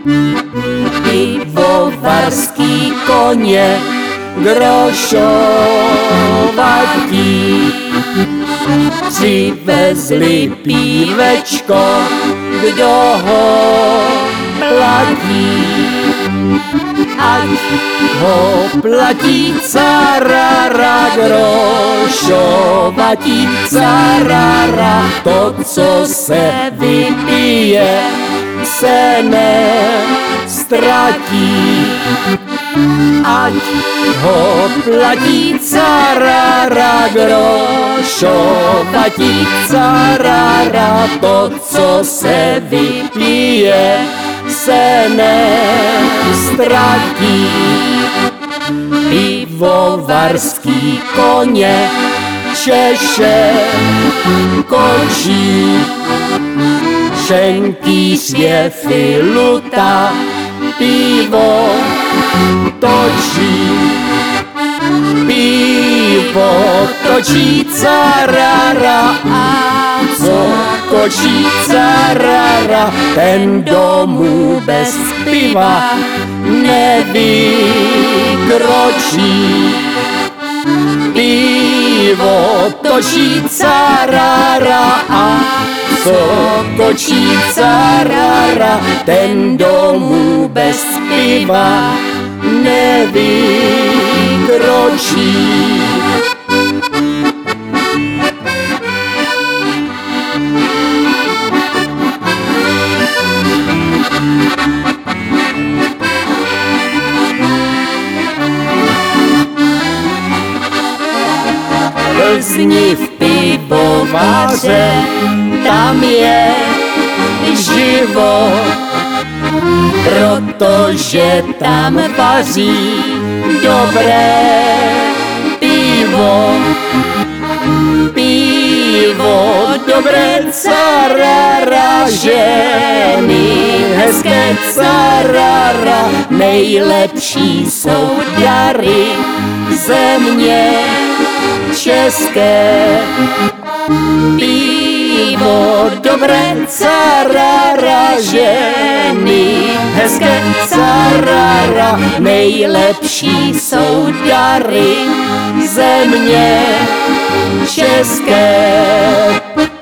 pivovarský koně grošovatí. Přivezli pívečko, kdo ho platí. Ať ho platí carara, grošovatí carara, to, co se vypije, se neztratí. Ať ho platí carara, grošovatí carara, to, co se vypije, se neztratí. Pivovarský koně češe kočí, šenkýř je filuta, pivo točí. Pivo točí carara, a co kočí carara, ten domů bez piva nevykročí. Pivo točí carara, a co kočí carara, ten domů bez piva nevykročí. Plzni v pivovaře, tam je život, protože tam vaří dobré pivo. Pivo dobré carara, ženy hezké carara, nejlepší jsou dary země české. Pivo dobré carara, ženy hezké carara, nejlepší jsou dary země české.